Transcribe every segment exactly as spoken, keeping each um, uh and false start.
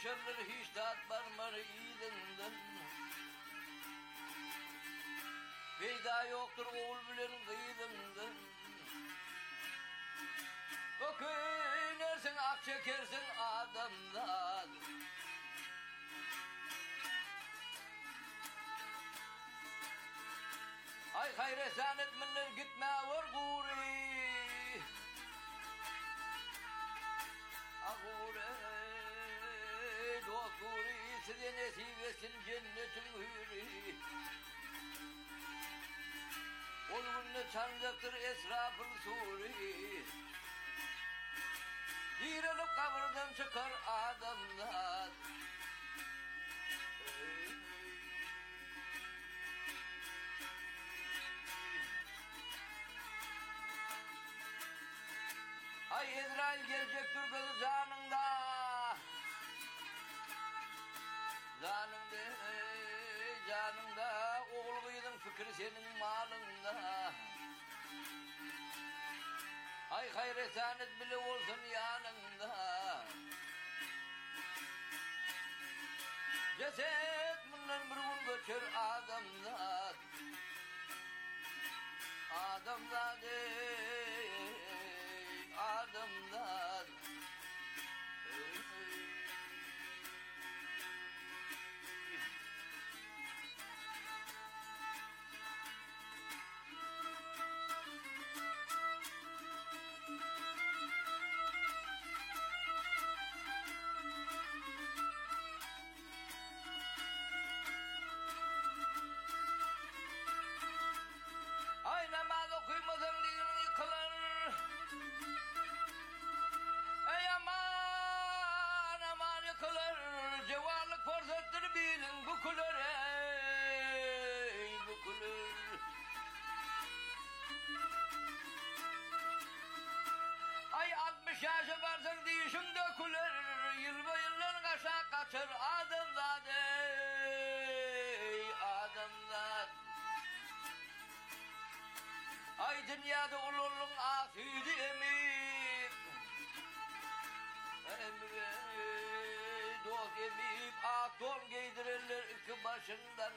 başarılır hiç tat varmar iyidinden. Peyda yoktur oğul bilen kıyıdından. Ökünersin ak çekersin adamdan. Ay hayresanet minnen gitme var guri. Agure dost guri size nesip etsin cennetin hürri. Ol günne çanacaktır esrafın suri. Direlip kabırdan çıkar adamlar. Ay İsrail gelecektir kızı canında. Canında, canında, oğul kıydın fikri senin malında. Ay hayresanet bile olsun yanında. Ceset bundan bir gün göçer adamlar. Adamlar adamlar. Ay namaz okuymadan dinin yıkılır. Ey aman aman yıkılır. Cevarlık fırsatları bilin bükülür. Ey bükülür. Ay altmış yaşa varsan dişim dökülür. Yirmi yıllar kaşa kaçır adamlar. Ey adamlar. Ay dünyada ululun afiydi emip. Emre dost emip ak don giydirirler iki başından.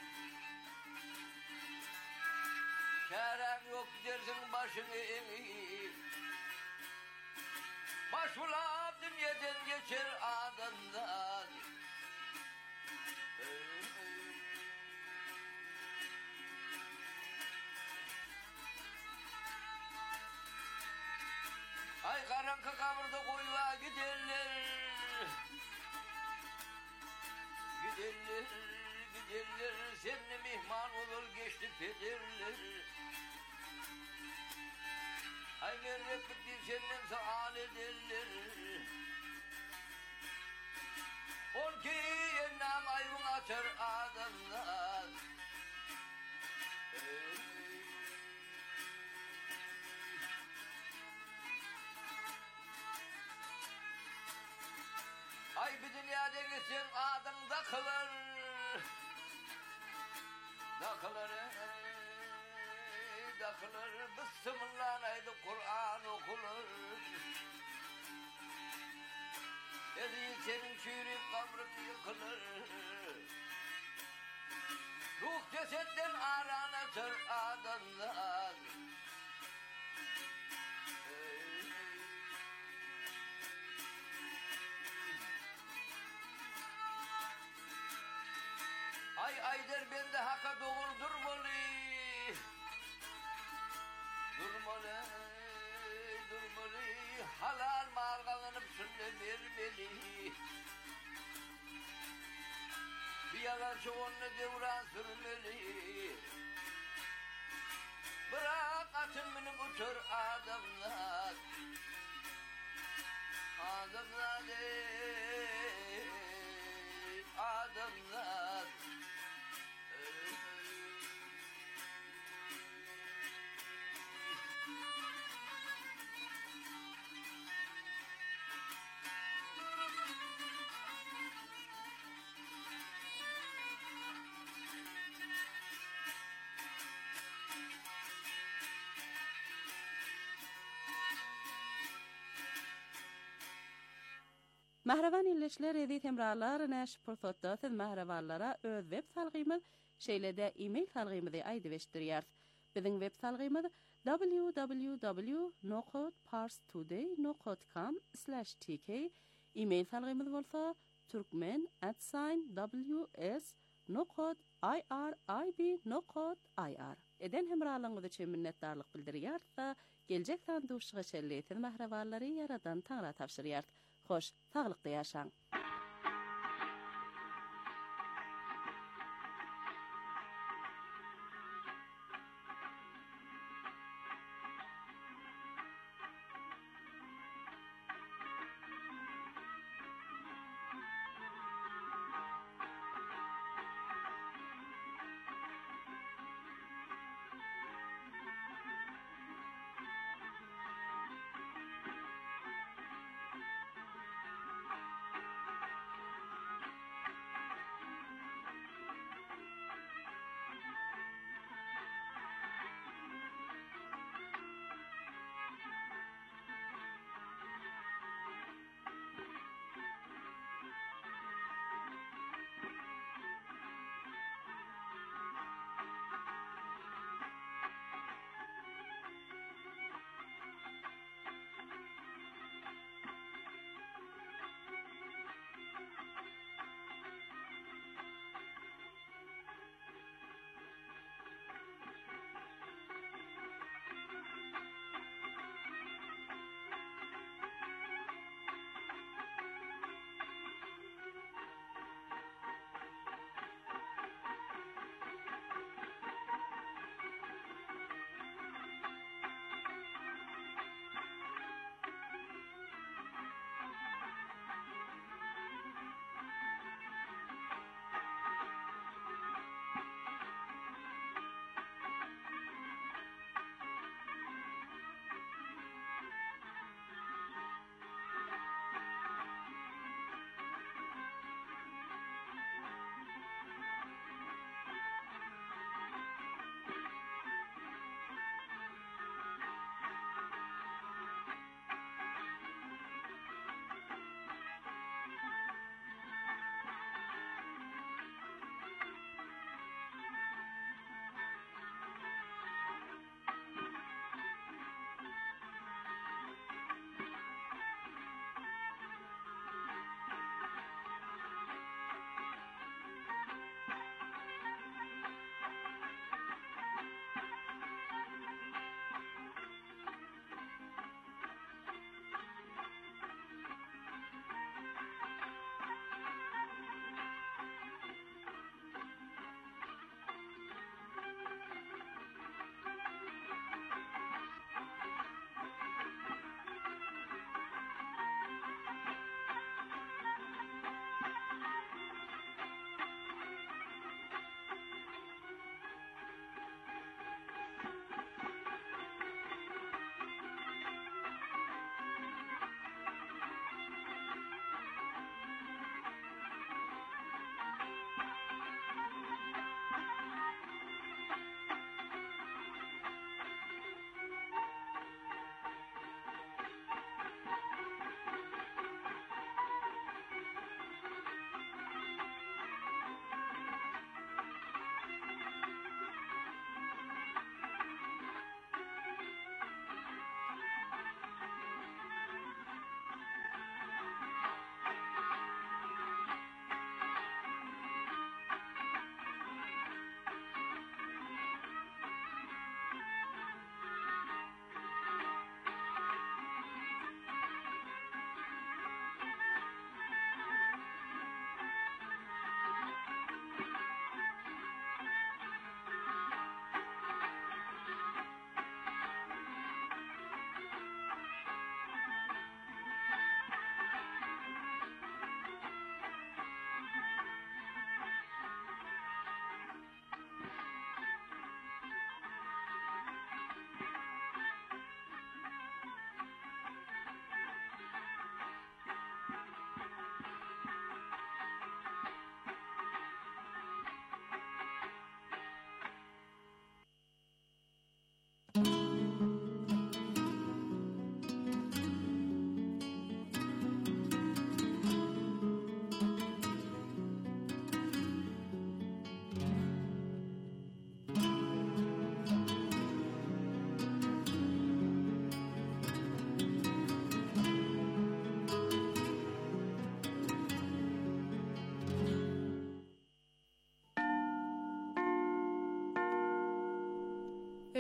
Kerem yok dersin başını emip. Başvula dünyadan geçer adamdan. Ay karanlık kabırda koyuğa giderler. Giderler, giderler. Seninle mihman olur geçti pederler. Ay merrek bitti senden sual ederler. On ki ennam ayvun açar adamlar. Ay bir dünyada gitsin adın da kılır. Da kılır. Da kılır. Bismillahirrahmanirrahim Kur'an okunur. Ezi senin çürük kabrın yıkılır. Ruh cesetten alana çır adamlar. Ay aydır bende haka doğur durmalı. Durmalı, durmalı. Halal mal kazanıp sünnet vermeli. Bir yalan çoğunlu devran sürmeli. Bırak atın beni uçur adamlar. Adamlar ey, adamlar. Mahravan illeşler edi temralar näş pursatda mahravallara öz web salgymyz şeýlede e-mail salgymyzy aýdy beşdirýär. Biziň web salgymyz w w w nokta parstoday nokta com slash t k. E-mail salgymyz bolsa turkmen at w s nokta irib nokta i r. Eden hemralygyňyz üçin minnetdarlyk bildirýär. Geljek sanduşyga şelleýän mahrawallary yaradan taňra tapşyrýar. Hoş, sağlıklı ýaşaň.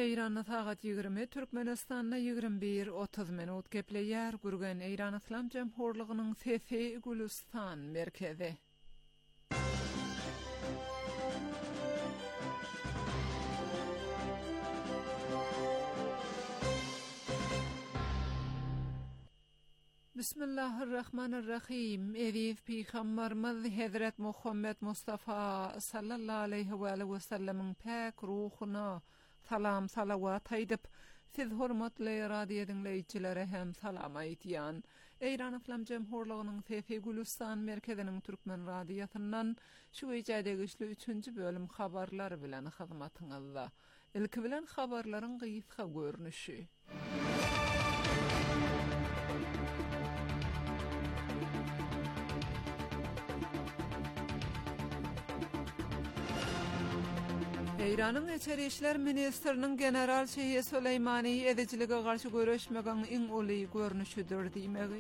Eýranda sagat ýigirmi, Türkmenistanda ýigirmi bir otuz minut gepleýär gürgen Eýran Islam Jemhurlygynyň Sefi Gülistan merkezi. Bismillahirrahmanirrahim. Edip Peygamberimiz Hazret Muhammed Mustafa sallallahu aleyhi ve sellem'in pek ruhuna salam salavat aýdyp, siz hormatly radio dinleýçilere hem salam aýtýan. Eýran Islam Jemhurlygynyň Sefi Gülistan merkeziniň türkmen radiosundan şu ýerde güçlü üçünji bölüm habarlary bilen hyzmatyňyzda. Ilki bilen habarlaryň gysga görnüşi. Eýranyň Içeri işler ministriniň general Şeýhe Süleýmany edejiligi garşy göreşmegen iň uly görnüşidir diýmegi.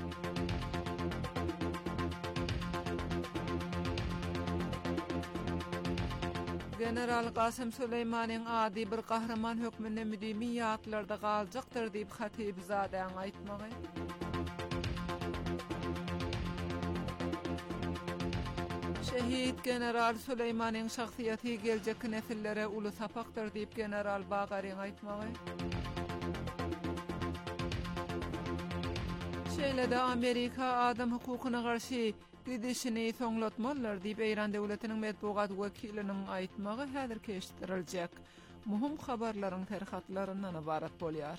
General Qasym Süleýmanyň ady bir kahraman hökmüne müdimi ýatlarda galjakdyr diýip Hatipzadeň aýtmagy. Şehit General Süleýmanyň şahsiýaty geljek nesillere uly sapakdyr diýip General Bagaryň aýtmagy. Şeýle-de Amerika adam hukukyna garşy gidişini soňlatmalar diýip Eýran döwletiniň medpugat wekiliniň aýtmagy häzir keşdiriljek. Muhim habarlaryň terhatlaryndan ibarat bolýar.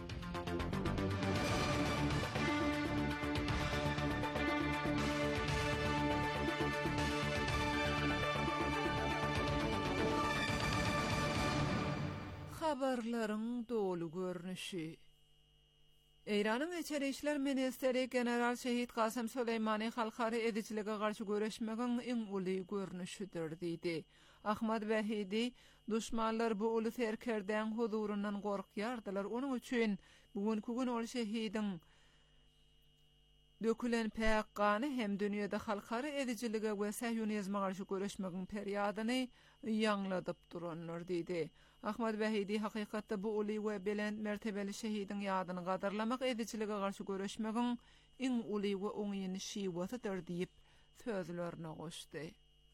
Habarlaryň dolu görnüşi. Eýranyň Içeri işler ministeri general Şehit Qasym Süleýmany halkary edijiligi garşy göreşmegen iň uly görnüşidir diýdi. Ahmad Wahidi, düşmanlar bu uly serkerden huzurundan gorkýardylar. Onuň üçin bugünkü gün ol şehidiň dökülen pek gany hem dünýede halkary edijiligi we sahyonizme garşy göreşmegen periadyny ýangladyp duranlar diýdi. Ahmad Wahidi hakykatda bu uly we belend mertebeli şehidiň ýadyny gadarlamak edijiligi garşy göreşmegen iň uly we oňyny şiwatydyr diýip sözlerine goşdy.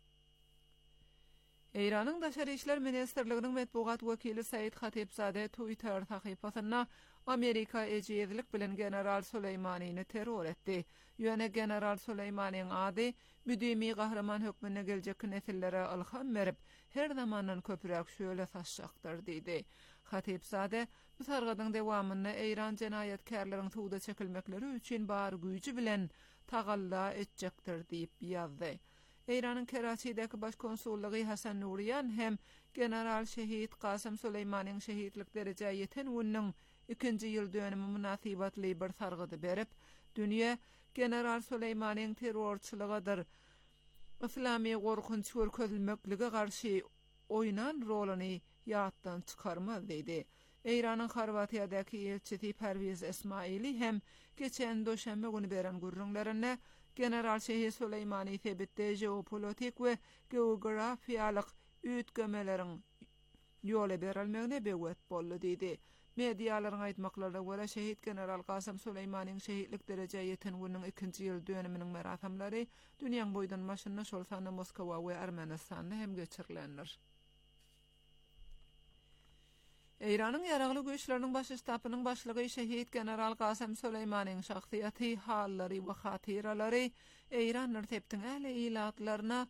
Eýranyň Daşary işler ministrliginiň medpugat wekili Said Hatipzade Twitter sahypasyna Amerika ejizlik bilen General Süleýmanyny terror etdi. Ýöne General Süleýmanyň ady müdimi gahraman hökmüne geljek nesillere ilham berip, her zamandan köpürek şöyle taşjakdyr diýdi. Hatipzade bu sargadyň dewamyny Eýran jenaýetkarlaryň tuğda çekilmekleri üçin bar güýji bilen tagalla etjekdir diýip ýazdy. Eýranyň Karaçydäki baş konsullugy Hasan Nuriýan hem General Şehit Qasym Süleýmanyň şehitlik derejä ýeten günüň ikinji ýyl dönümi munasybatly bir sargady berip, dünýä General Süleýmanyň terrorçylygydyr, islami gorkunç görkezilmekligi garşy oýnan roluny ýatdan çykarmaz diýdi. Eýranyň Horwatiýadaky elçisi Perwiz Esmaili hem geçen doşanbe günü beren gurrunlaryna General Şeýhe Süleýmany sebitde jeopolitik we geografiýalyk üýtgemeleriň ýola berilmegine bewet boldy diýdi. Mediýalaryň aýtmaklaryna görä şehit general Qasym Süleýmanyň şehitlik derejä ýeten günüň ikinji ýyl dönüminiň merasamlary dünýäň boýdan maşyna şol sany Moskwa we Ermenistanda hem geçirilenler. Eýranyň ýaragly güýçleriniň baş ştabynyň başlygy şehit general Qasym Süleýmanyň şahsiýaty hallary we hatyralary Eýran nertepdiň äle ilatlaryna,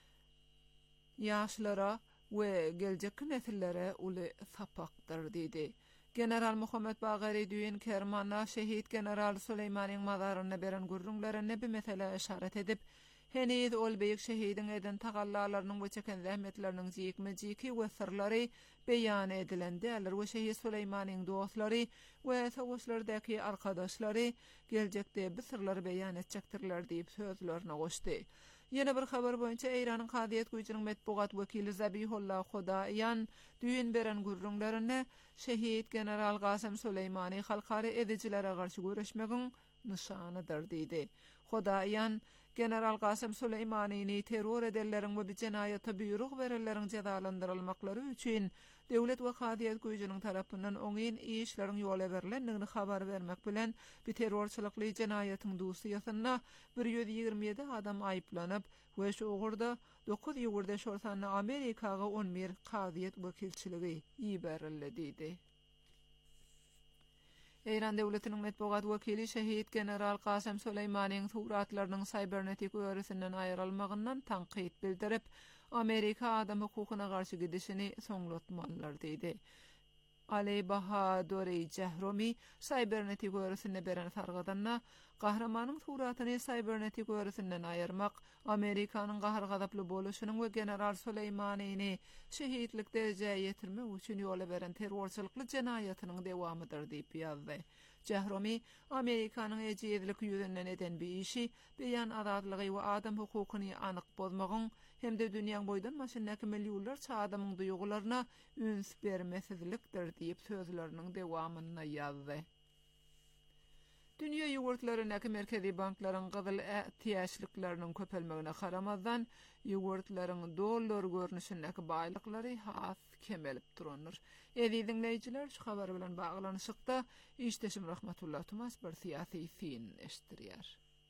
ýaşlara we geljek nesillere uly sapakdyr diýdi. General Muhammed Bagary düýün Kermanna şehit general Süleýmanyň mazaryna beren gurrunlaryna bir mesele işaret edip, heniz ol beýik şehidiň eden tagallalarynyň we çeken zähmetleriniň jikme-jiki we sirlary beýan edilende, we şehit Süleýmanyň dostlary we sowuşlardaky arkadaşlary geljekde bu sirlary beýan etjekdirler diýip sözlerine goşdy. Yine bir habar boýunça Eýranyň Hadiýet güýjüniň medpugat wekili Zabihullah Hudaýan düýün beren gurrunlaryna şehit general Qasym Süleýmany halkary edijilere garşy göreşmegin nişanydyr diýdi. Hudaýan General Qasem Süleymaniyni terror edenleriň we cinayata buyruk berenleriň jazalandyrylmaklary üçin döwlet we hadiýet güýjüniň tarapyndan oňyn işleriň ýola berilendigini habar bermek bilen bir terrorçylykly jinayatyň dusyasyna bir ýüz ýigirme ýedi adam aýyplanyp we şu ugurda dokuz ýygurda şortany Amerikaga on bir hadiýet wekilçiligi ýeberildi. Eýran döwletiniň medpugat wekili şehit general Qasem Süleymaniyň suratlarynyň cybernetik öwresinden aýrylmagyndan tanqid bildirip, Amerika adam hukukyna garşy gidişini soňlatmalylar diýdi. Ali Bahadur Jahromi cybernetik öwresine beren sargadanna gahramanyň suratyny cybernetik öwresinden aýyrmak Amerikanyň gahar gadaply boluşynyň we general Süleymaniyni şehitlik derejeye ýetirmek üçin ýola beren terrorçylykly jinayatynyň dewamydyr diýip ýazdy. Jahromi Amerikanyň ejizlik ýüzünden eden bir işi beýan azadlygy we adam hukukyny anyk bozmagyň hemde dünýäň boýdan maşyndäki milliýonlarça adamyň duýgularyna üns bermesizlikdir diýip sözleriniň dewamyna ýazdy. Dünýä ýogurtlarynyň merkezi banklaryň gyzyl ätiýaşlyklarynyň köpelmegine garamazdan ýogurtlaryň dollar görnüşindäki baýlyklary has kemelip duranlar. Edi dinleýijiler, şu habar bilen baglanyşykda işdeşim Rahmatullah Tumas bir syýasy fin eşdirýär.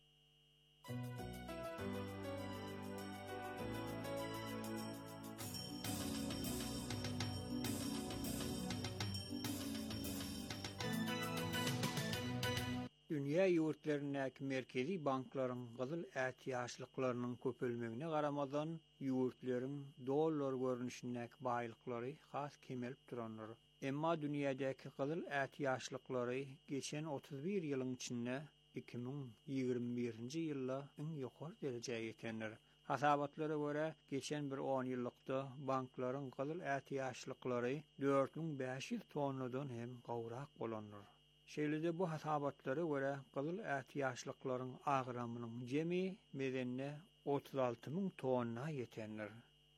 Dünya ýurtlarynyň merkezi banklaryň gyzyl ätiýaşlyklarynyň köpelmegine garamazdan ýurtlaryň dollar görnüşindäki baýlyklary has kemelip duranlar. Emma dünýädäki gyzyl ätiýaşlyklary geçen otuz bir ýylyň içinde iki bin ýygrimi birinji ýylda iň ýokary derejeye ýetenler. Hasabatlara göre geçen bir on ýyllykda banklaryň gyzyl ätiýaşlyklary dört bin beş ýüz tonnadan hem gowrak bolanlar. Şeýlede bu hasabatlara göre gyzyl ätiýaşlyklaryň agramynyň jemi medenne otuz alty min tonna ýetenler.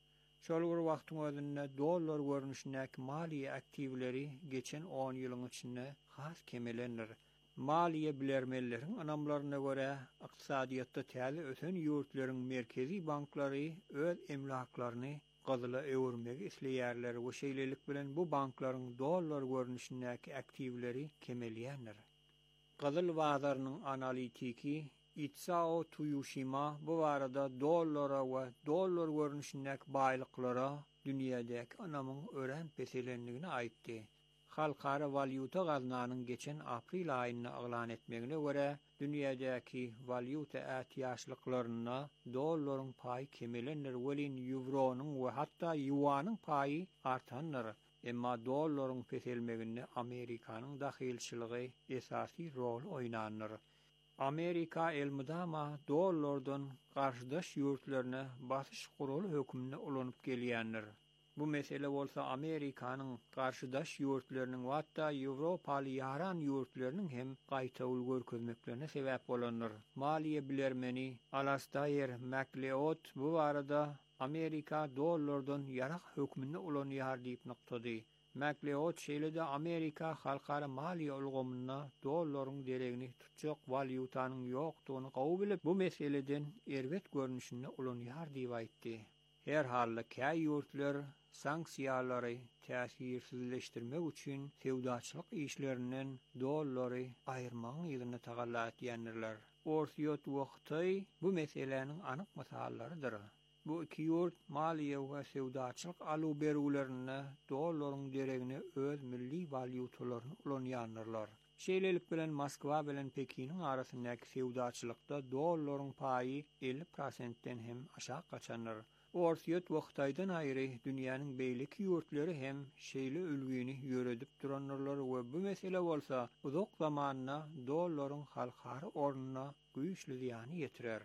Şol bir wagtyň özünde dollar görnüşindäki maliýe aktivleri geçen on ýylyň içinde has kemelenler. Maliýe bilermelleriň anamlaryna göre ykdysadyatda täze ösen ýurtlaryň merkezi banklary öz emlaklaryny gyzyla öwürmegi isleýärler we şeýlelik bilen bu banklaryň dollar görnüşindäki aktivleri kemelýänler. Gyzyl bazarynyň analitiki Itsao Tuyushima bu barada dollara we dollar görnüşindäki baýlyklara dünýädäki anamyň ören peselenligini aýtdy. Halkara valyuta gaznanyň geçen aprel aýyna aglan etmegine göre dünýädäki valyuta ätiýaşlyklaryna dollaryň paýy kemelenler welin euronyň we hatda yuanyň paýy artanlar. Emma dollaryň peselmeginde Amerikanyň dahilçiligi esasy rol oýnanlar. Amerika elmydama dollardan garşydaş ýurtlaryna basyş guraly hökümine ulanyp gelýänler. Bu mesele bolsa Amerikanyň garşydaş ýurtlarynyň hatda Ýewropaly ýaran ýurtlarynyň hem gaýta görkezmeklerine sebäp bolanlar. Maliýe bilermeni Alastair McLeod bu barada Amerika dollardan ýarak hökümine ulanýar diýip noktady. McLeod şeýlede Amerika halkara maliýe ulgamyna dollaryň deregini tutjak valyutanyň ýokdugyny gawy bilip bu meseleden erbet görnüşinde ulanýar diýip aýtdy. Her halda käý ýurtlar sanksiýalary täsirsizleşdirmek üçin sewdaçylyk işlerinden dollary aýyrmagyň ýerine tagallat ýanyrlar. Orsiýot wagty bu meseleniň anyk masallarydyr. Bu iki ýurt maliýe we sewdaçylyk alu berүүlerini dollaryň deregini öz milli valyutalaryny ulanýarlar. Şeýlelik bilen Moskwa bilen Pekiniň arasyndaky sewdaçylykda dollaryň paýy elli prosentden hem aşağı gaçanlar. Orsiýet wagtaýdan aýry dünýäniň beýlik ýurtlary hem şeýle ülgüni ýöredip duranlar we bu mesele bolsa uzak zamanyna dollaryň halkara ornuna güýçli ýany ýetirer.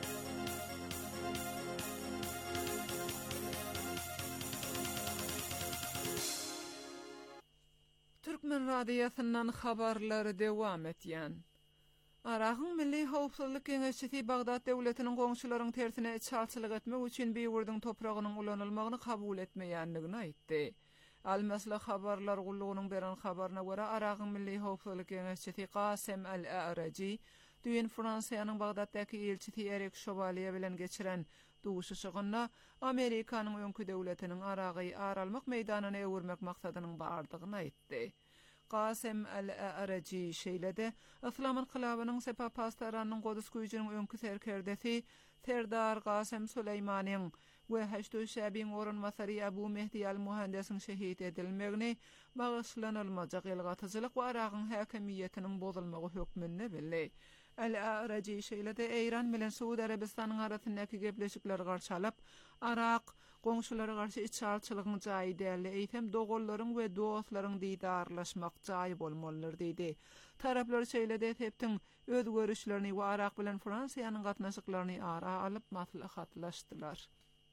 Türkmen radiosynyň habarlary dewam etýän. Aragyň Milli Howpsuzlyk Geňeşçisi Bagdad döwletiniň goňşularyň tersine çalçylyk etmek üçin beýurdyň topragynyň ulanylmagyny kabul etmeýändigini aýtdy. Al-Maslah habarlar gullugynyň beren habaryna görä Aragyň Milli Howpsuzlyk Geňeşçisi Qasem Al-A'raji Düýün Fransiýanyň Bagdatdaky elçisi Erik Şövalye bilen geçiren duşuşygyna Amerikanyň öňkü döwletiniň aragy aralmak meýdanyny öwürmek maksadynyň bardygyny aýtdy. Qasem el-Araji şeýlede Islam inqilabynyň sepapastaranyň Godus güýjüniň öňkü serkerdesi Serdar Qasem Süleýmanyň we haçdy şäbiň orunmasary Abu Mehdi al-Muhandisiň şehit edilmegini bagyşlanylmajak elgatyjylyk we Aragyň häkimiýetiniň bozulmagy hökmünde bildi. El-Araji şeýlede Eýran bilen Suudi Arabistanyň arasyndaky gepleşikler garşalyp, Arak goňşulara garşy içalçylygyň jaýy däli, eýtem dogollaryň we dostlaryň diýdarlaşmak jaýy bolmalydyr diýdi. Taraplar şeýlede heptiň öz görüşlerini we Arak bilen Fransiýanyň gatnaşyklaryny ara alyp maslahatlaşdylar.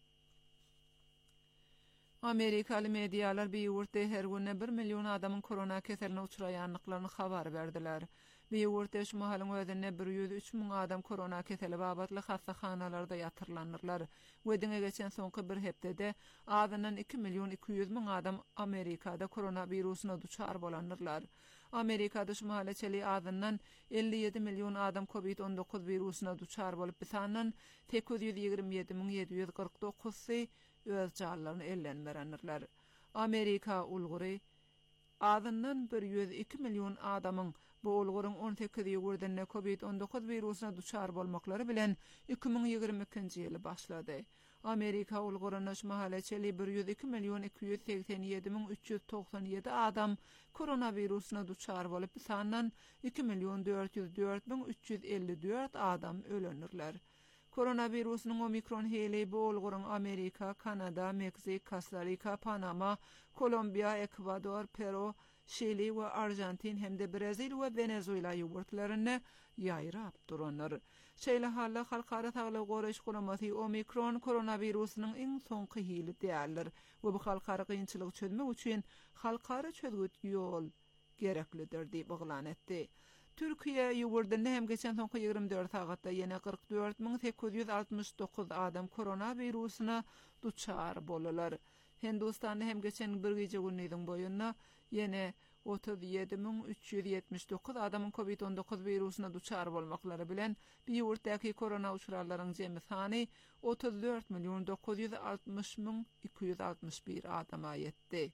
Amerikaly medialar beýurtda her güne bir million adamyň korona keseline uçuraýanlyklaryny habar berdiler. Beýurtda şu mahalyň özünde bir ýüz üç miň adam korona keseli babatly hastahanalarda ýatyrlanyrlar. Wedine geçen soňky bir hepdede adyndan iki million iki ýüz miň adam Amerikada korona wirusyna duçar bolanyrlar. Amerikada şu mahalyçeli adyndan elli ýedi million adam covid on dokuz wirusyna duçar bolup bisandan tek yüz ýigirmi ýedi miň ýedi ýüz kırk dokuzy öz jarlaryny ellenmerenler. Amerika ulgury adyndan bir ýüz iki million adamyň bu ulguryň on sekiz ýygurdynda covid on dokuz wirusyna duçar bolmaklary bilen iki miň ýigirmi ikinji ýyly başlady. Amerika ulguryny şu mahalyçeli bir ýüz iki million iki ýüz seksen ýedi miň üç ýüz toksan ýedi adam koronawirusyna duçar bolup sandan iki million dört ýüz dört miň üç ýüz elli dört adam ölenirler. Koronawirusynyň omikron heli bu ulguryň Amerika, Kanada, Meksik, Costa Rica, Panama, Kolombiya, Ekvador, Peru, Şili we Arjantin hemde Brazil we Venezuela ýurtlaryna ýaýrap duranlar. Şeýle halda halkara saglyk goraş guramasy omikron koronawirusynyň iň soňky hili däldir we bu halkara kynçylyk çözmek üçin halkara çözgüt ýol gereklidir diýip oglan etdi. Türkiýe ýurdynda hem geçen soňky ýygrimi dört sagatda ýene kırk dört miň sekiz ýüz altmış dokuz adam koronawirusyna duçar bolalar. Hindistanda hem geçen bir gece günniň boýundan ýene otuz ýedi miň üç ýüz ýetmiş dokuz adamyň covid on dokuz wirusyna duçar bolmaklary bilen ýurtdaky korona uçuralaryň jemy sany otuz dört million dokuz ýüz altmış miň iki ýüz altmış bir adama ýetdi.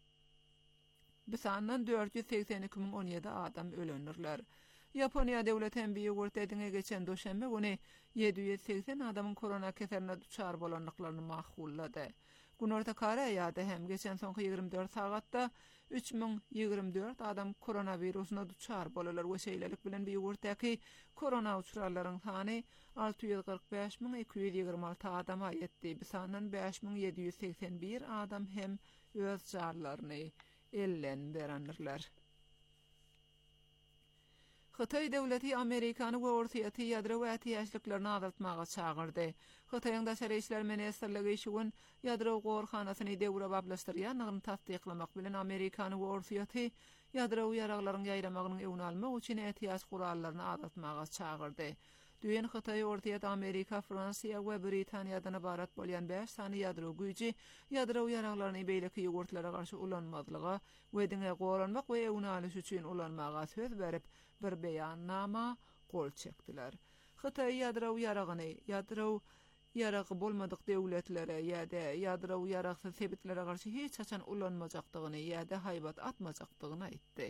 Bisandan dört ýüz seksen iki miň on ýedi adam ölenirler. Yaponiya döwlet hembi ýurtdadyňa geçen doşanbe güni ýedi ýüz seksen adamyň korona keseline duçar bolanlyklaryny mahgullady. Günorta kara ýa-da hem geçen soňky ýygrimi dört sagatda üç miň ýigirmi dört adam koronawirusyna duçar bolalar we şeýlelik bilen bir ýurtdaky korona uçuralaryň sany alty ýüz kırk beş miň iki ýüz ýigirmi alty adama ýetdi. Bisandan beş miň ýedi ýüz seksen bir adam hem öz jarlaryny ellen berenler. Xitay döwleti Amerikany we Ortaýa ýadro we ätiýaşlyklaryny azaltmaga çagyrdy. Xitaýyň daşary işler ministrligi şu gün ýadro gorhanasyny döwre bablaşdyrýanyny tasdiklamak bilen Amerikany we Ortaýa ýadro ýaraklaryny ýaýramagyny öwün almak üçin ätiýaş gurallaryny azaltmaga çagyrdy. Düýen Xitay, Ortaýa, Amerika, Fransiýa we Britaniýadan ibarat bolýan beş sany ýadro güýji ýadro ýaraklaryny beýleki ýurtlara garşy ulanmazlyga we diňe goranmak we öwün alyş üçin ulanmaga söz berip bir beýannama gol çekdiler. Xitay ýadro ýaragyny ýadro ýaragy bolmadyk döwletlere ýa-da ýadro ýaragsy sebitlere garşy hiç haçan ulanmajakdygyny ýa-da haýbat atmajakdygyny aýtdy.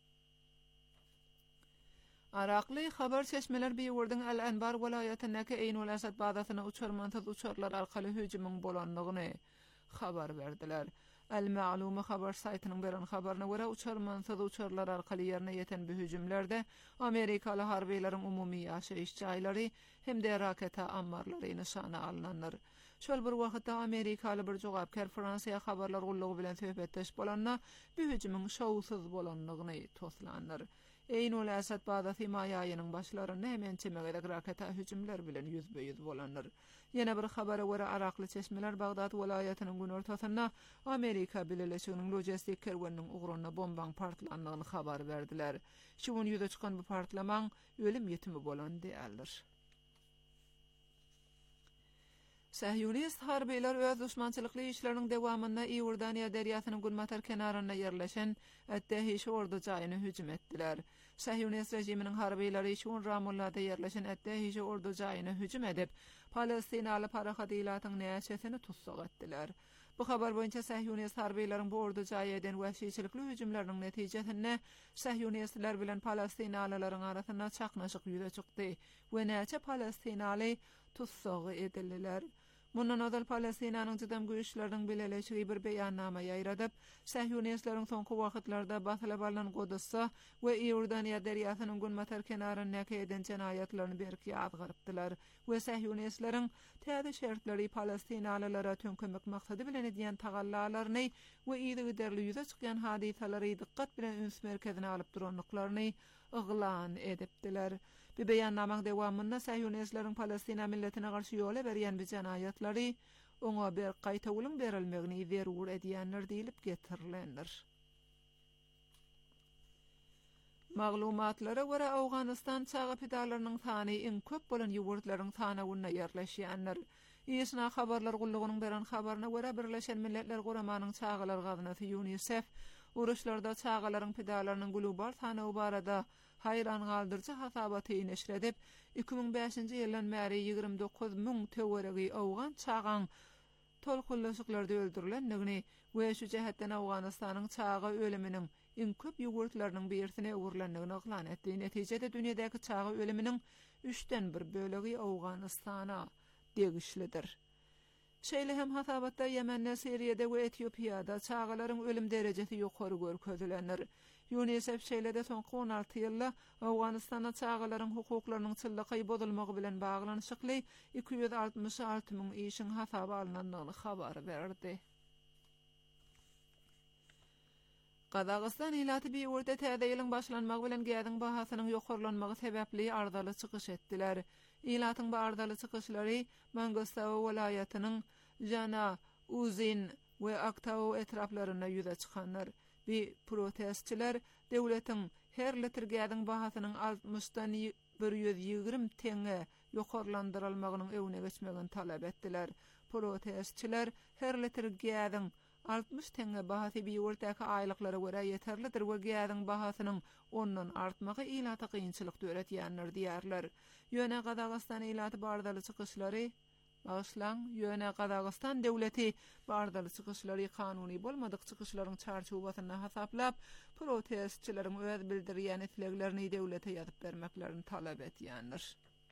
Arakly habar çeşmeler beýurdyň Al-Anbar welaýatyndaky Eynul Asad badasyna uçurmansyz uçurlar arkaly hüjümüň bolanlygyny habar berdiler. El-Ma'lumy habar saytynyň beren habaryna görä uçurmansyz uçurlar arkaly ýerine ýeten bu hüjümlerde Amerikaly harbiýleriň umumy ýaşaýyş jaýlary hemde raketa ammarlary nişana alynanlar. Şol bir wagtda Amerikaly bir jogapkar Fransiýa habarlar gullugy bilen söhbetdeş bolanna bu hüjümüň şowsuz bolanlygyny toslanlar. Eynul Asad badasy maýaýynyň başlaryna hemen çemegede raketa hüjümler bilen ýüzbeýüz bolanlar. Ýene bir habara görä Arakly çeşmeler Bagdad welaýatynyň gün ortasynda Amerika Birleşiginiň logistik kerwannyň ugruna bombaň partlandygyny habar berdiler. Şu gün ýüze çykan bu partlamaň ölüm ýetimi bolan däldir. Sahyonist harbiler öz düşmançylykly işleriniň dewamynda Iordaniýa derýasynyň gulmatar kenarynda ýerleşen Ettehiş ordu jaýyna hüjüm etdiler. Sahyonist rejiminiň harbileri şuň Ramullada ýerleşen Ettehiş ordu jaýyna hüjüm edip, Palestinaly parahadylatyň näçesini tutsak etdiler. Bu habar boýunça Sahyonist harbiýlaryň bu ordu jaýy eden wahşiçilikli hüjümleriniň netijesinde Sahyonistler bilen Palestinalylaryň arasynda çaknaşyk ýüze çykdy we näçe Palestinaly tutsak edildiler. Mundan odal Palestinanyň jydam güýçleriniň bileleşigi bir beýannama ýaýradyp, Sahyonistlaryň soňky wagtlarda baslap alynan Godussa we Iordaniýa derýasynyň gulmatar kenaryny näke eden jenaýatlaryny berki ýazgyrypdylar we Sahyonistlaryň täze şertleri Palestinalylara tönkönmek maksady bilen edýän tagallalaryny we ýygy derli ýüze çykýan hadisalary dikkat bilen üns merkezine alyp duranlyklaryny yglan edipdiler. Bir beýannamaň dewamynda Sahyonistlaryň Palestina milletine garşy ýola berýän bir jenaýatlary oňa bir gaýta ulum berilmegini zerur edýänler diýilip getirilendir. Maglumatlara görä Awganistan çağa pidalarynyň sany iň köp bolan ýurtlaryň sanawyna ýerleşýänler. Ýesna habarlar gullugynyň beren habaryna görä Birleşen Milletler Guramanyň çağalar gazynaty UNICEF uruşlarda çağalaryň pidalarynyň global sanawy barada hayran galdyrjy hasabaty neşr edip, iki ming beşinji ýyldan bäri ýygrimi dokuz miň töweregi awgan çağan tolkullaşyklarda öldürilendigini we şu jähetden Awganistanyň çağa öleminiň iň köp ýurtlarynyň birisine uğurlandygyny ýaglan etdi. Netijede dünýädäki çağa öleminiň üçden bir bölegi Awganistana degişlidir. Şeýle hem hasabatda Ýemende, Siriýede we Etiopiýada çağalaryň ölüm derejesi ýokary görkezlenir. UNICEF şeýlede soňky on alty ýylda Awganistana çağalaryň hukuklarynyň çyllygy bozulmagy bilen baglanyşykly iki yüz altmış alty miň işiň hasaba alynandygyny habar berdi. Qazaqstan ilaty bir ýurtda täze ýylyň başlanmagy bilen gäziň bahasynyň ýokarlanmagy sebäpli ardaly çykyş etdiler. Ilatyň bu ardaly çykyşlary Mangostau welaýatynyň Jana, Uzin we Aktau etraplaryna ýüze çykanlar. Bir protestçiler dewletiň her litr gäziň bahasynyň altmışdan bir yüz ýygrimi teňe ýokarlandyrylmagynyň öwüne geçmegini talap etdiler. Protestçiler her litr gäziň altmış teňe bahasy bir ýurtdaky aýlyklara görä ýeterlidir we gäziň bahasynyň ondan artmagy ilata kynçylyk döretýänler diýerler. Ýöne Qazaqstan ilaty bardaly çykyşlary Başlan ýöne Qazaqstan dewleti bardaly çykyşlary kanuny bolmadyk çykyşlaryň çarçubasyna hasaplap protestçileriň öz bildirýän isleglerini dewlete ýazyp bermeklerini talap etýänler.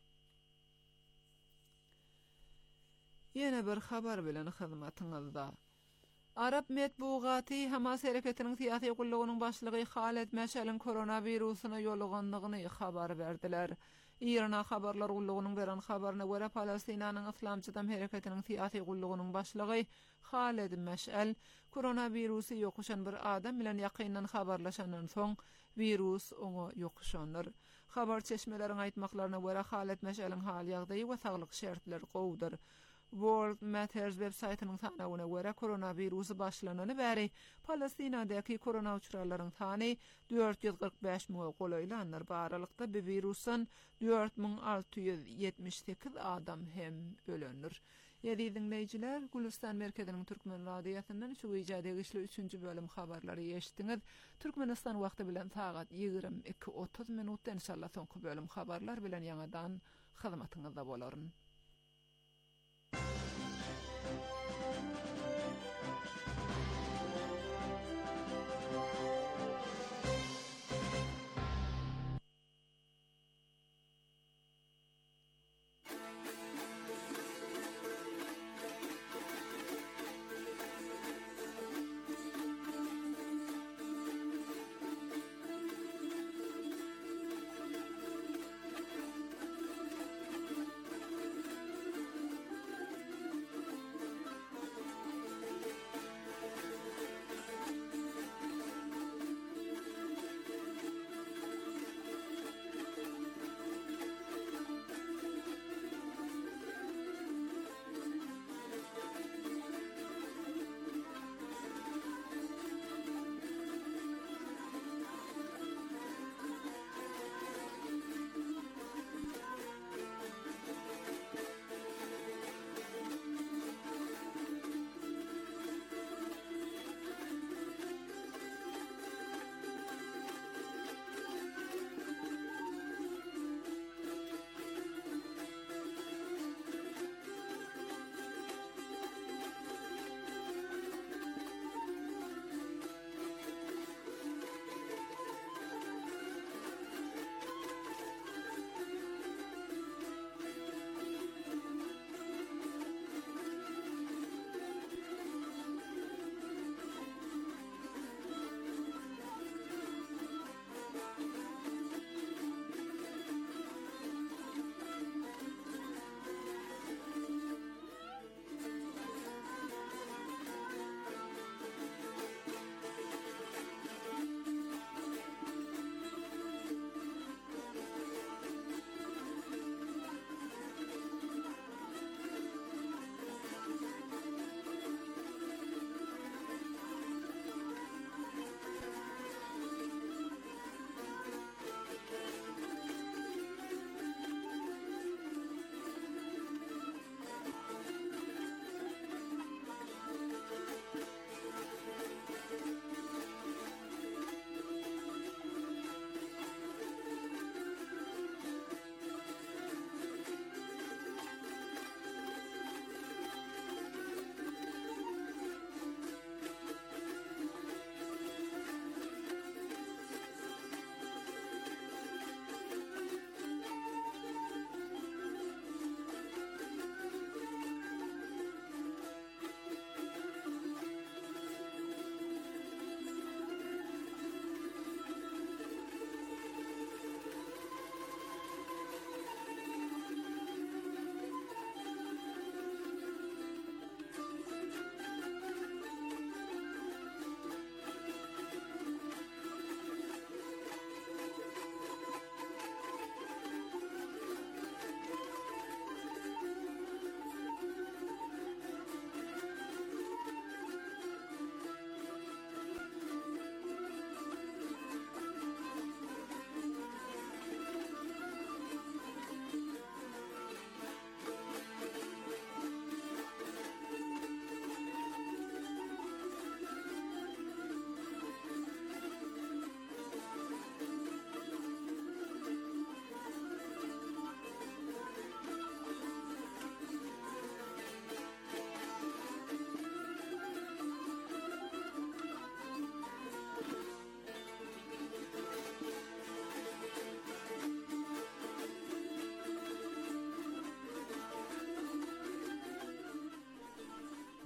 Ýene bir habar bilen hyzmatyňyzda. Arab metbugaty Hamas hereketiniň syýasy gullugynyň başlygy Halid Meşal'in koronawirusyna ýolugandygyny habar berdiler. İran habarlar gullugynyň beren habaryna görä Palestinanyň Islamçydam hereketiniň syýasy gullugynyň başlygy Halid Meşal koronawirusy ýokuşan bir adam bilen ýakyndan habarlaşandan soň virus oňa ýokuşanlar. Habar çeşmeleriň aýtmaklaryna görä Halid Meşal'in hal ýagdaýy we saglyk şertleri gowdur. World Matters websaytynyň sanawyna görä koronavirusy başlanany bäri Palestinadaky korona uçuralaryň sany dört yüz kırk beş miň golaýlanlar baralykda bu virusyň dört miň alty yüz ýetmiş sekiz adam hem ölenir. Ýa-da dinleýijiler, Gulistan merkeziniň Türkmen radiýasyndan şu ýa-da geçli üçünji bölüm habarlary ýeşdiňiz. Türkmenistan wagty bilen sagat ýygrimi iki otuz minutdan inşallah soňky bölüm habarlar bilen ýaňadan hyzmatyňyzda bolaryn.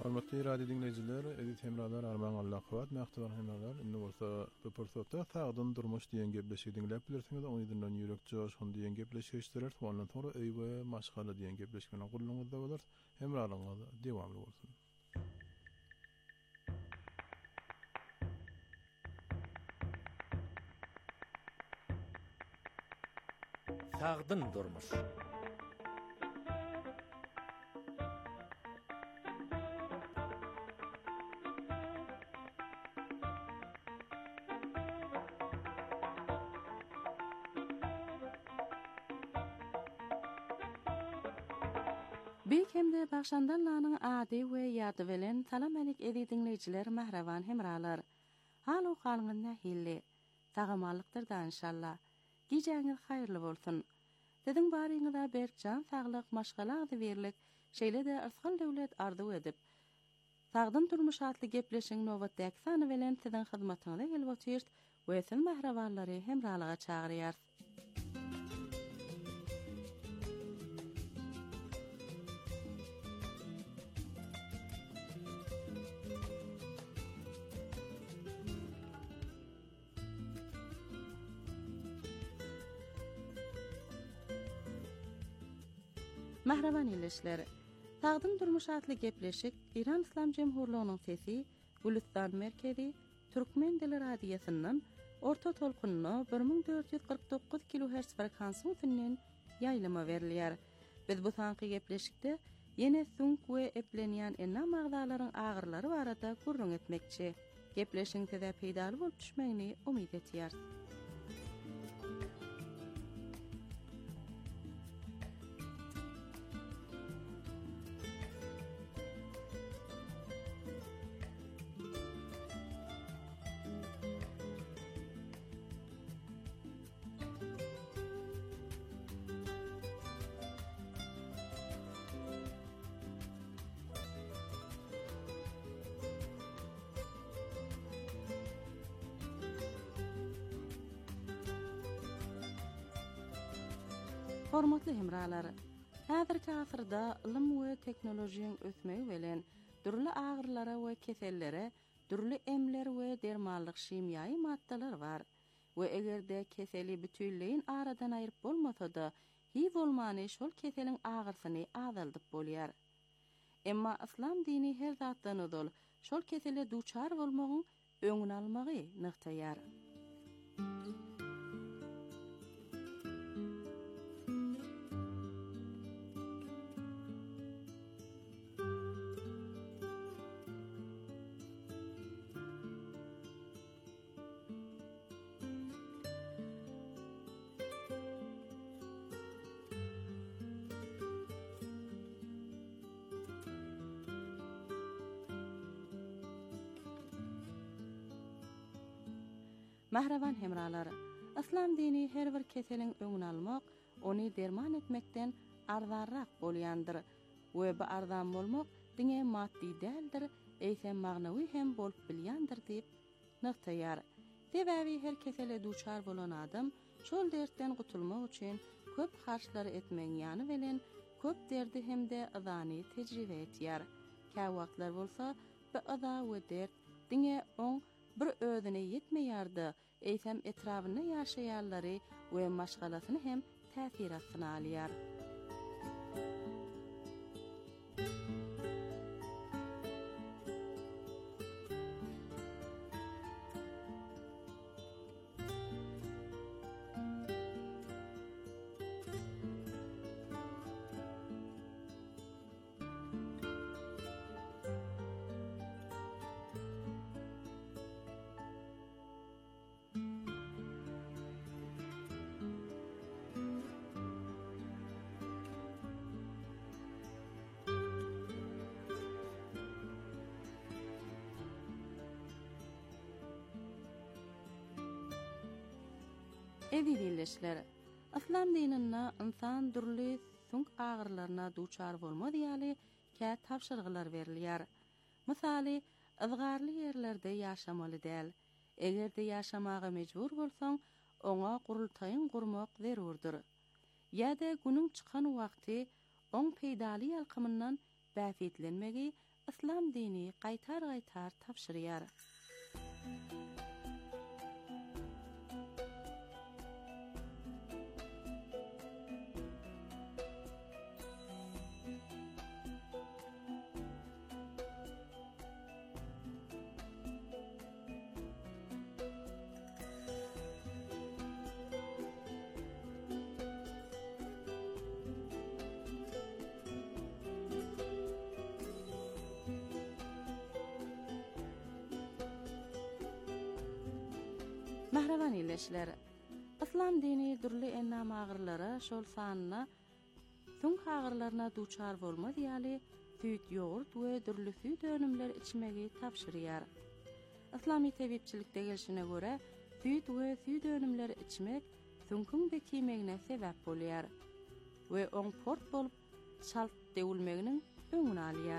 Hormatly radio dinleyijiler, edit hemralar arman Allah kawat maqtabar hemralar. Indi bolsa bu pursatda tagdyn durmuş diýen gepleşigi dinläp bilersiňiz. Oňa ýerden ýürek joş hon diýen gepleşigler, ondan sonra öýbe maşgala diýen gepleşmeni gurulmagyzda bolar. Hemralaryňyz dewamly bolsun. Tagdyn durmuş. Bilkemde başandanlaryň ady we ýady bilen salam alik edi dinleýijiler, mähraban hemralar. Hal okalyňyz nähilli? Tagamalykdyr da inşallah. Gijaňyz haýyrly bolsun. Dediň baryňyza berkjan saglyk maşgala ady berilip, şeýle de arsal döwlet arzu edip, tagdyn durmuş atly gepleşiň nowatdaky sany bilen siziň hyzmatyňyza gelip otyr we siz mährabanlary hemralyga çagyrýar. Mahraban ýeşler. Tagdyn durmuş atly gepleşik İran İslam Jemhurlygynyň sesi, Gülistan merkezi, Türkmen dili radiýasyndan orta tolkunna bir ming dört ýüz kırk dokuz kilohertz frekansyň üstünden ýaýlama berilýär. Biz bu sanky gepleşikde ýene sunk we eplenýän enna magdalaryň agyrlary barada gurrun etmekçi. Gepleşiň tede peýdaly bolup düşmegini umyt etýär. Hormatly hemralar, häzirki asyrda ilim we teknolojiýanyň ösmegi bilen durly agyrlara we kesellere, durly emler we dermanlyk şimýaý maddalar bar. We egerde keseli bütünleýin aradan aýryp bolmasa-da, hiç bolmany şol keseliň agyrsyny azaldyp bolýar. Emma İslam dini her zatdan ödül şol kesele duçar bolmagyň öňüni almagy nyktaýar. Mahraban hemralar, İslam dini her bir keseliň öňüni almak, ony derman etmekden arzanrak bolýandyr. We bu arzan bolmak diňe maddi däldir, eýsem magnawy hem bolup bilýändir diýip nyktaýar. Sebäbi her kesele duçar bolan adam şol dertten gutulmak üçin köp harçlar etmeň ýany bilen köp derdi hemde azany tejribe etýär. Kä wagtlar bolsa bu aza we dert diňe oň bir özüne yetmeýärdi, eýsem etrawyna ýaşaýanlary we maşgalasyny hem täsir astyna alýar. Edilýärler. İslam dininde insan durly sunk agyrlaryna duçar bolmady ýaly kä tapşyrgylar berilýär. Misaly, ızgarly ýerlerde ýaşamaly däl. Egerde ýaşamaga mejbur bolsaň, oňa gurultaýyn gurmak zerurdyr. Ýa-da günüň çykan wagty oň peýdaly ýalkymyndan bäfitlenmegi İslam dini qaytar-qaytar tapşyrýar. Mahravan ileşler. İslam dini dürli ennam ağırlara, şol sanına, tüm ağırlarına duçar bolma diyali, süt yoğurt ve dürlü süt önümler içmegi tapşırıyar. İslami tebipçilikde gelişine göre, süt ve süt önümler içmek, sünkün bekimegine sebep bolýar ve on port bolup, şalt devulmeginin öňüni alýar.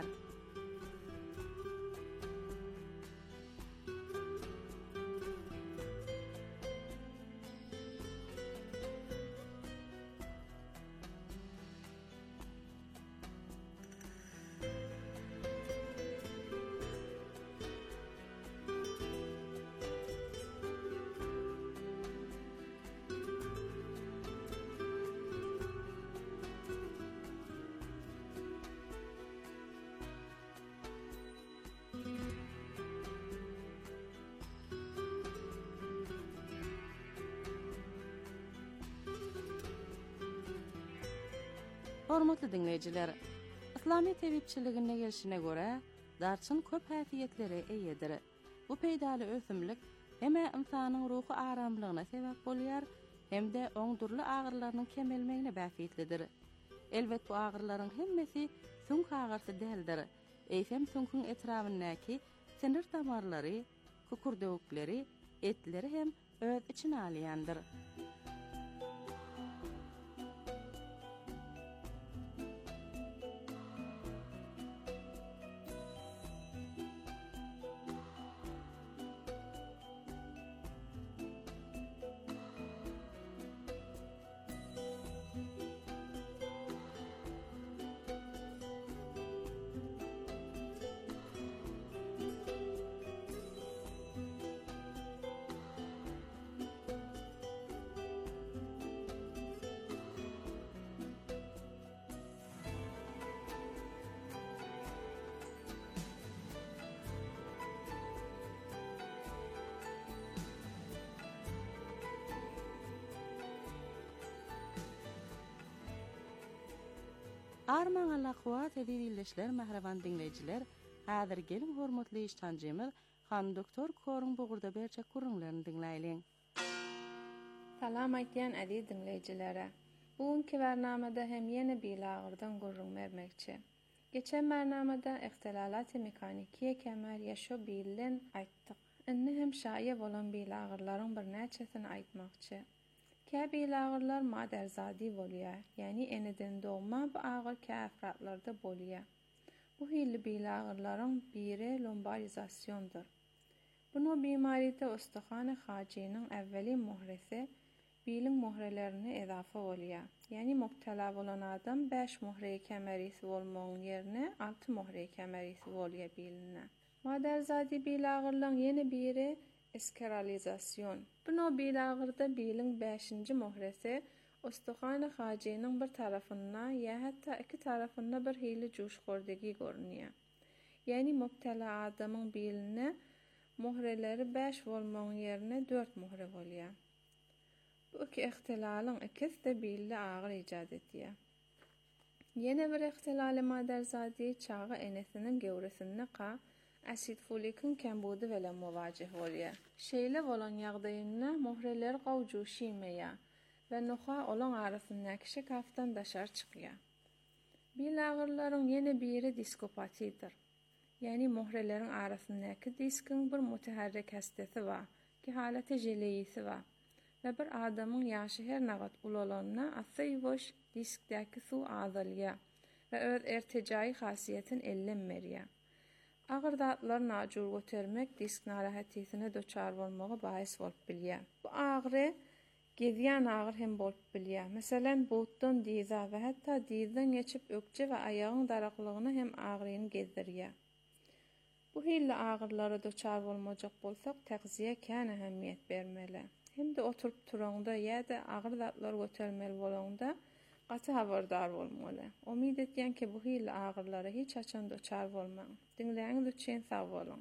Hormatly dinleyijiler, İslami tebipçiligine gelişine göre darçyn köp häsiýetlere eýedir. Bu peýdaly ösümlik hem insanyň ruhy aramlygyna sebäp bolýar, hem de oň durly agyrlarynyň kemelmegine bäfitlidir. Elbet bu agyrlaryň hemmesi sünk agyrsy däldir. Eýsem sünkün etrafyndaky sinir damarlary, kukurdöwükleri, etleri hem öz içine alýandyr. Arman Allah kuat edilişler mahravan dinleyijiler, häzir gelin hormatly işçanjymyz han doktor Korun Bogurda berjek gurrunlaryny dinläýin. Salam aýtýan aziz dinleyicilere. Bugünkü bernamada hem yeni bilagyrdan gurrun bermekçi. Geçen bernamada ihtilalat-ı mekanikiye kemer yaşo bilen aýtdyk. Indi hem şaýa bolan bilagyrlaryň bir näçesini aýtmakçy. Kä bilagyrlar maderzadi bolýar, yani eniden doğma bu agyr käfratlarda bolýar. Bu hilli bilagyrlaryň biri lombarizasiýondur. Bunu bimaride ostahana haciýanyň evveli muhresi bilin muhrelerini edafa bolýar. Yani mubtala bolan adam beş muhreye kemerisi bolmagyň ýerine altı muhreye kemerisi bolýar bilinne. Maderzadi bilagyrlaryň yeni biri eskeralizasyon. Bunu bilagyrda bilin beşinci muhresi ostahana haciýanyň bir tarafynda ya hatta iki tarafynda bir hili juşgordagi görünýär. Yani mubtala adamyň biline muhreleri beş bolmagyň ýerine dört muhre bolýar. Bu iki ihtilalyň ikisi de billi agyr ijad etýär. Yine bir ihtilal maderzadi çağı enesinin gewresinde ka asid folikin kembudy bilen muvajih bolýar. Şeýle bolan ýagdaýynda muhreler gawjuşymeýär we noha olan arasyndaky şekafdan daşar çykýar. Bilagyrlaryň yeni biri diskopatidir. Yani muhrelerin arasındaky diskin bir mutaharrik hastesi var ki halata jeleyisi var ve bir adamın yaşı her nagat ulolanına asayvoş diskdaki su azalya ve öz erticai hasiyetin ellenmeriya. Ağır datlar nacur götermek disk narahatisine doçar bolmagy bahis bolup bilýär. Bu ağrı Gezýän agyr hem bolup bilýär. Meselem botdan diza we hatda dizden geçip ökçe we aýagyň daraklygyny hem agyryny gezdirýär. Bu hille agyrlara doçar bolmajak bolsak, tägziýe kän ähemmiýet bermeli. Hem de oturup turanda ýa-da agyr zatlar götürmeli bolanda gaty habardar bolmaly. Umid etýänki bu hille agyrlara hiç açan doçar bolmaň. Dinleýäňiz üçin sag bolun.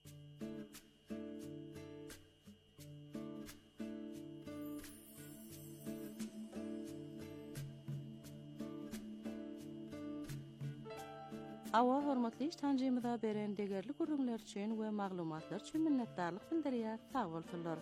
Awa hormatly iştancymyza beren degerli gurrunlar üçin we maglumatlar üçin minnetdarlyk bildirýär. Sag bolsunlar.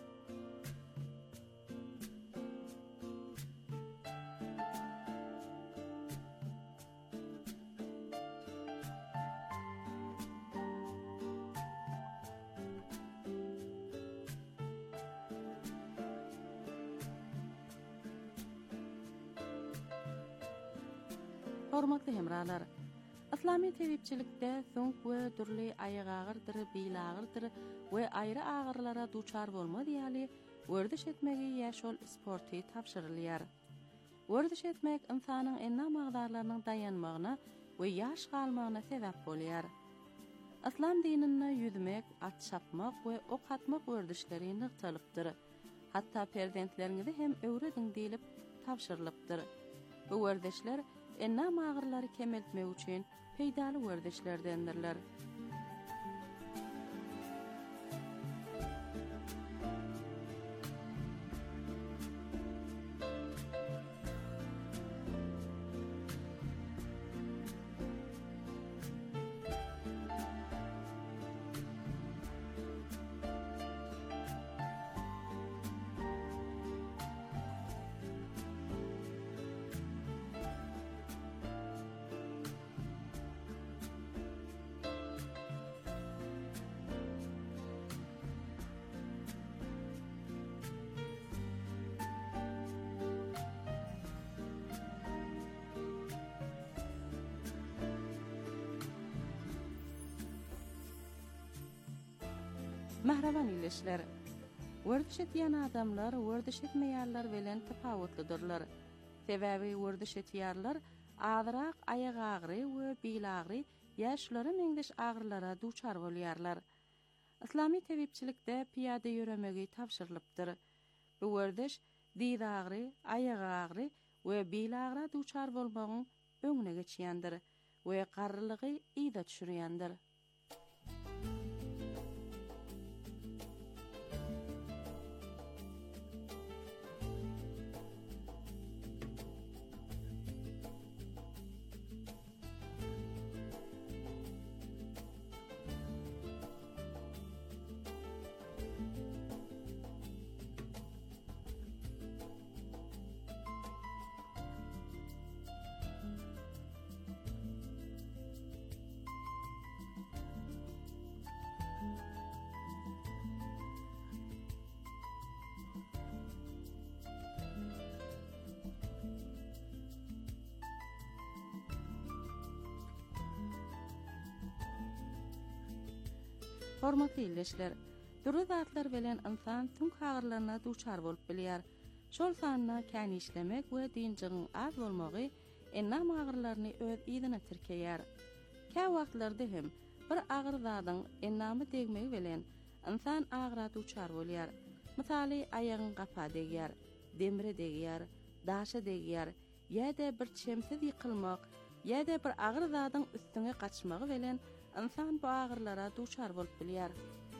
Hormatly hemralar, İslami tebipçilikde soňk we dürli aýagagyrdyr, biýlagyrdyr we aýry agyrlara duçar bolma diýäli wördiş etmegi ýaşol sporty tapşyrylýar. Wördiş etmek insanyň enna magdarlarynyň dayanmagyna we ýaş galmagyna sebäp bolýar. İslam dininde ýüzmek, at çapmak we ok atmak wördişleri nyktalypdyr. Hatda perzentlerinizi hem öwredin diýilip tapşyrylypdyr. Bu wördişler enna magyrlary kemeltmek üçin peýdaly wördişlerdendirler. Mahravan ileşler. Wördiş etýän adamlar wördiş etmeýärler bilen tapawutlydyrlar. Sebäbi wördiş etýärler azyrak aýak agry we biýlagry ýaşlary meňdeş agyrlara duçar bolýarlar. İslami tebipçilikde piýade ýöremegi tapşyrylypdyr. Bu wördiş diz agry, aýak agry we biýlagra duçar bolmagyň öňüne geçýändir we garrylygy ýa-da düşürýändir. Hormatly ileşler, dürli zatlar bilen insan tüm hagyrlaryna duçar bolup bilýär. Şol sanyna kän işlemek we dinjigiň az bolmagy enna magyrlaryny öz ýygyna tirkeýär. Kä wagtlarda hem bir agyr zadyň ennamy degmegi bilen insan agyra duçar bolýar. Misaly aýagyň gapa degýär, demire degýär, daşa degýär, ýa-da bir çemsiz ýykylmak, ýa-da bir agyr zadyň üstüne gaçmagy bilen insan bu agyrlara duçar bolup bilýär.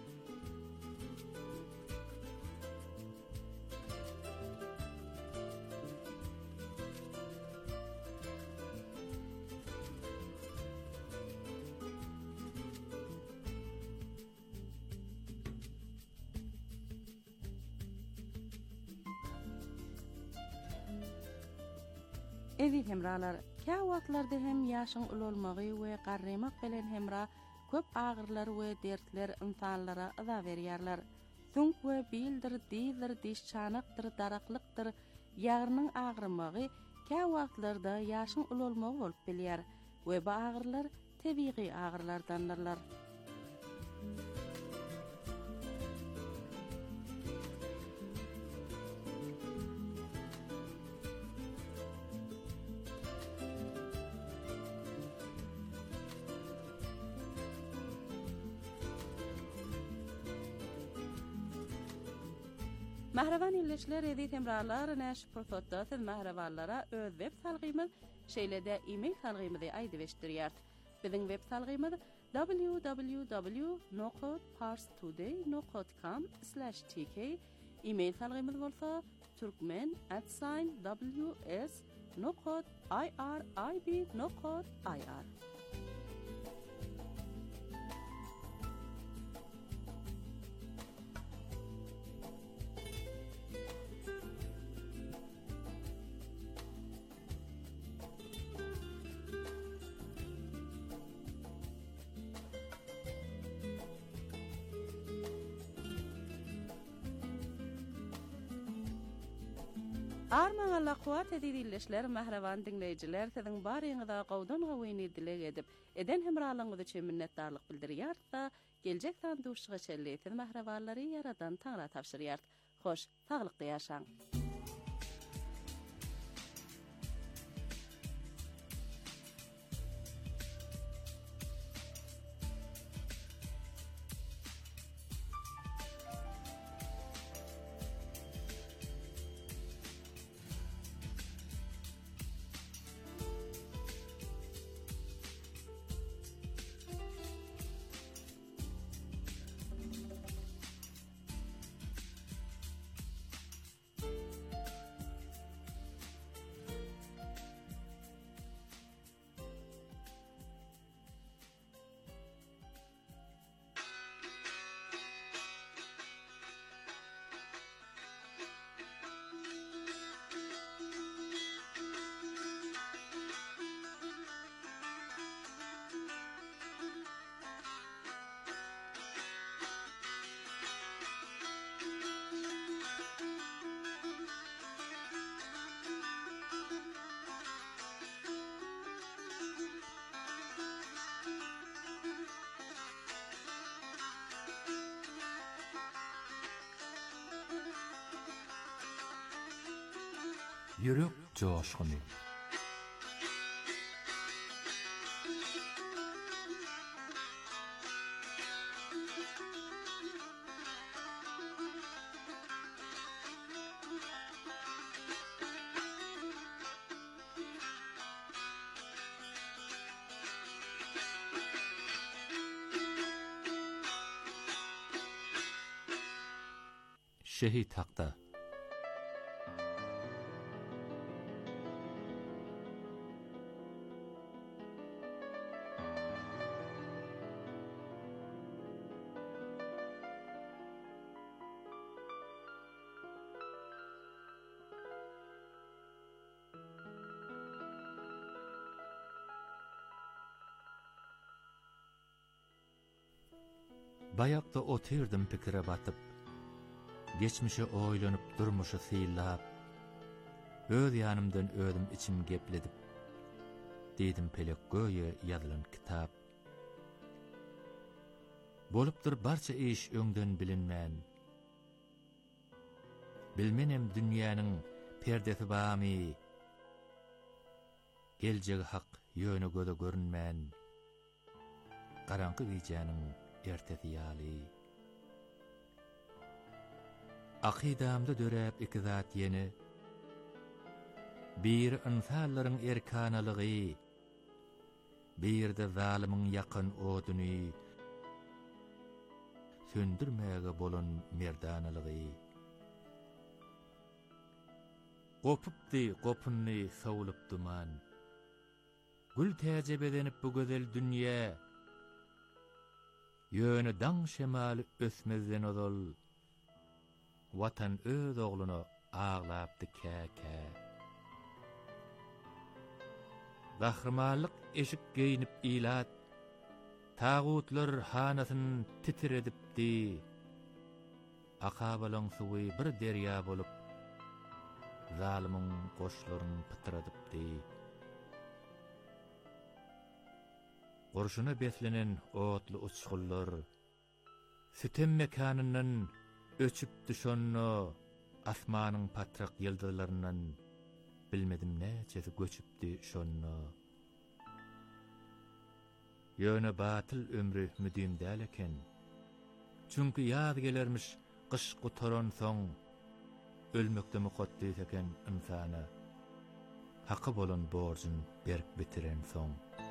Evi hemralar, kä wagtlarda hem ýaşyň ululmagy we garrymak bilen hemra köp agyrlar we dertler insanlara yza berýärler. Soňk we bildir, diýdir, diş çanakdyr, daraklykdyr, ýagyrynyň agyrmagy kä wagtlarda ýaşyň ululmagy bolup bilýär we bu agyrlar tebigy agyrlardandylar. Mahravan illeşler edi temralar näş profotda tez mahravallara öz web salgymyz şeýlede e-mail salgymyzy aýdyp eşdirýär. Biziň web salgymyz w w w nokta parstoday nokta com slash t k. E-mail salgymyz bolsa turkmen at w s nokta i r i b nokta i r. Arman Allah kuwat edilişler mahravan dinleyijiler siziň baryňyza gowdan gowýny dilek edip eden hemralaňyzy üçin minnetdarlyk bildirýär-da geljek sanduşyga şelleýän mahrawanlary yaradan taňra tapşyrýar. Hoş, taglykda ýaşaň. Yürek coşkuny. Şehit hakda. Bayakda otirdim pikire batıp, geçmişe oýlanyp durmuşy syýlap, öz ýanymdan özüm içim gepledip, dedim pelek göýe ýazylan kitap. Bolupdyr barça iş öňden bilinmän. Bilmenem dünýäniň perdesi bamy, geljegi hak ýöne göze görünmän. Garanky wiýanyň ertesi ýaly. Akidamda döräp iki zat ýeni. Bir insanlaryň erkanalygy, bir de zalymyň ýakyn oduny söndürmäge bolan merdanalygy. Gopupdy gopunny sowlup duman. Gül täzebedenip bu gözel dünýä ýöne daň şemaly ösmezden odol. Watan öz ogluny ağlapdy käkä. Gahrmanlyk eşik geýinip ilat, tagutlar hanasyn titredipdi. Akabalaň suwy bir derýa bolup, zalymyň goşlaryny pytradypdy. Gorşuna beslenen otly uçgullar, sütem mekanyndan öçüp düşönno asmanyň patrak ýyldızlaryndan bilmedim näçesi göçüpdi şonno. Ýöne batyl ömrü müdüm däl eken. Çünki ýaz gelermiş gyş gutaran soň ölmekde mukaddes eken insana haqqy bolan borjyn berip bitiren soň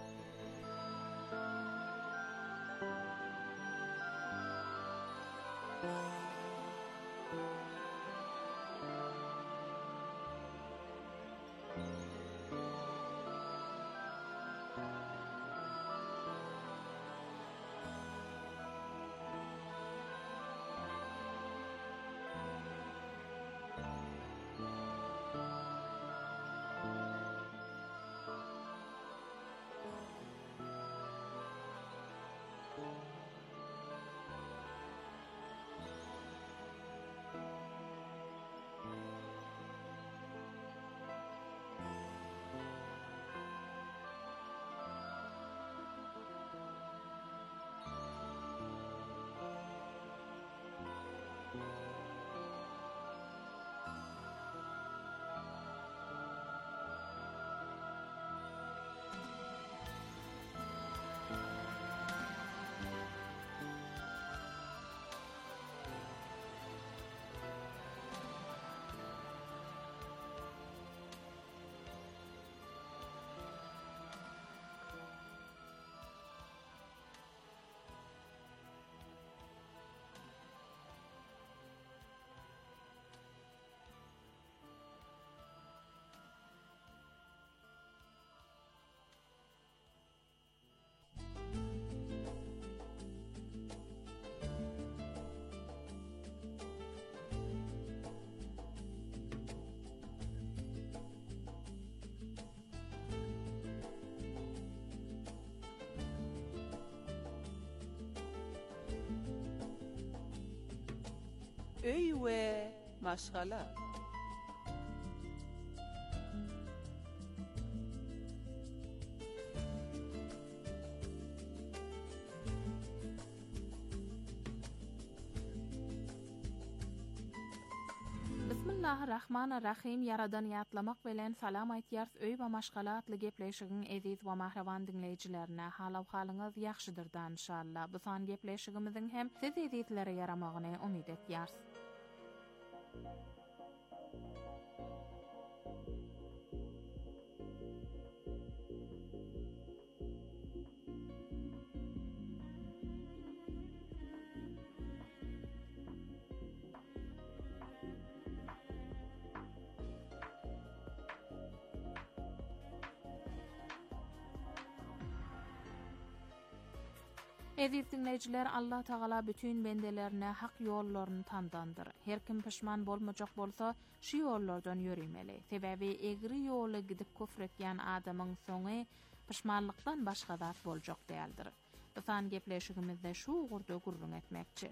Öý we maşgala. Bismillahirrahmanirrahim. Yaradan ýatlamak bilen salam aýtýar öý we maşgalatly gepleşigiň eziz we mahrawan dinleýijilerine halaw halyňyz ýaxşydyr inşallah. Bu san gepleşigimiziň hem siz ezizlere yaramagyny umyt etýärs. Eziz dinleyijiler, Allah Taala bütün bendelerine hak ýollaryny tandandyr. Her kim pişman bolmajak bolsa, şu ýollardan ýöremeli. Sebäbi egri ýola gidip köfretýän adamyň soňy pişmanlykdan başga zat boljak däldir. Bu san gepleşigimizde şu gurda gurrun etmekçi.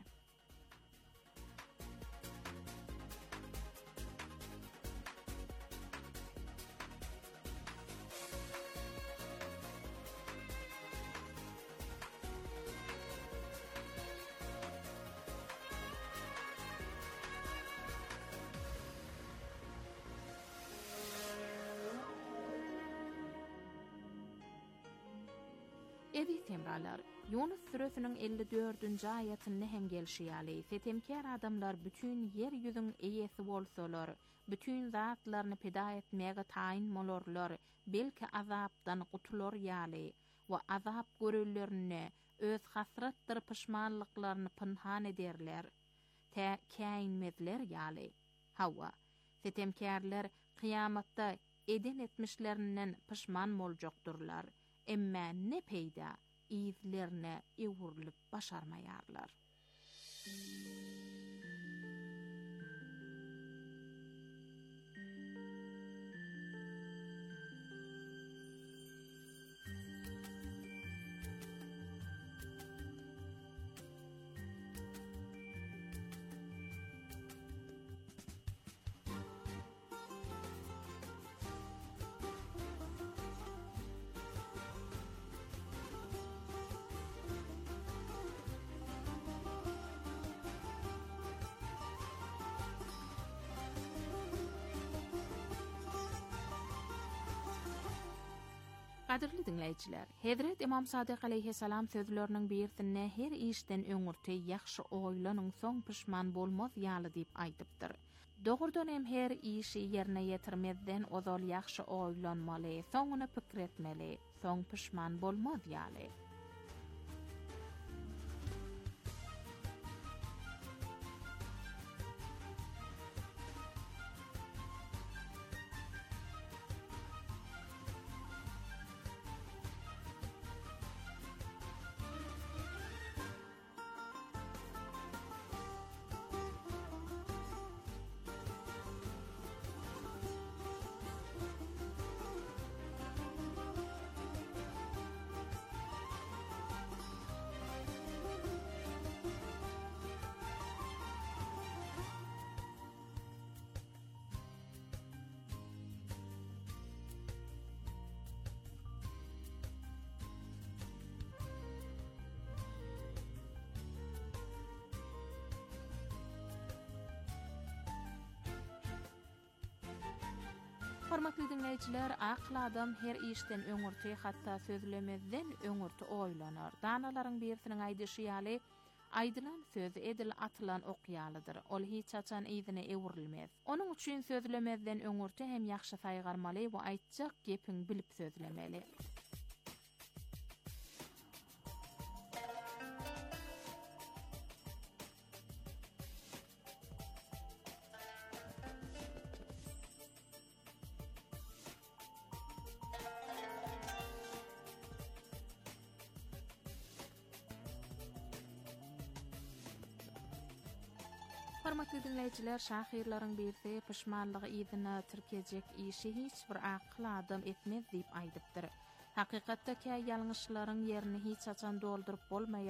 Eziz temralar, Yunus Suresining elli dördünji aýatyny hem gelşýäli. Setemkär adamlar bütün yer ýüzüň eýesi bolsalar, bütün zatlaryny pida etmäge taýin bolarlar, belki azapdan gutular ýaly we azap görürlerini öz hasratdyr pişmanlyklaryny pynhan ederler. Tä käýinmezler ýaly. Hawa, setemkärler kıyamatda eden etmişlerinden pişman boljakdyrlar. Emma ne peýda izlerine ewurlyp başarmaýarlar. Qadirli dinleyijiler, Hazret İmam Sadyk aleyhissalam sözleriniň birisinde her işden öňürti ýaxşy oýlanyň soň pişman bolmaz ýaly diýip aýdypdyr. Doğrudan hem her işi yerine yetirmezden ozal yaxşı oýlanmaly, soňuna pikir etmeli, soň pişman bolmaz ýaly. Hormatly dinleyijiler, akly adam her işden öňürti, hatda sözlemezden öňürti oýlanar. Danalaryň birisiniň aýdyşy ýaly aýdylan söz edil atylan okýalydyr. Ol hiç açan ýzyna ewrilmez. Onuň üçin sözlemezden öňürti hem ýaxşy saýgarmaly we aýtjak gepiň bilip sözlemeli. Hormatly dinleyijiler, şahyrlaryň birisi pişmanlygy ýzyna tirkejek işi hiç bir akly adam etmez diýip aýdypdyr. Hakykatda käý ýalňyşlaryň ýerini hiç açan doldurup bolmaýar.